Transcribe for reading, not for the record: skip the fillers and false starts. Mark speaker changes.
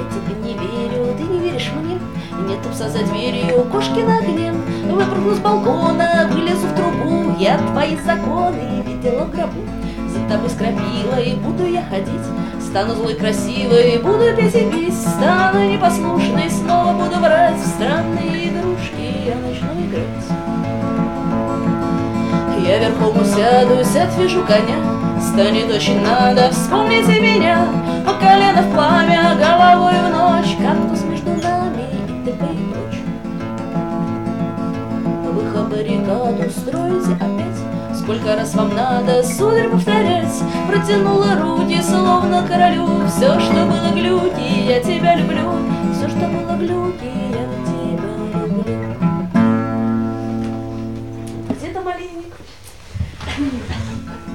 Speaker 1: Я тебе не верю, ты не веришь мне. Нет пса за дверью, кошки на огне. Выпрыгну с балкона, вылезу в трубу. Я твои законы видела в гробу. За тобой с крапивой буду я ходить. Стану злой красивой, буду петь и пить. Стану непослушной, снова буду врать. В странные игрушки я начну играть. Я верхом усяду, отвяжу коня. Станет очень надо, вспомните меня. По колено в пламя, головой в ночь. Кактус между нами и т.п. и прочь. Вы баррикаду строите опять. Сколько раз вам надо, сударь, повторять? Протянула руки, словно королю. Все, что было глюки, я тебя люблю. Все, что было глюки, я тебя люблю. Где-то малинник.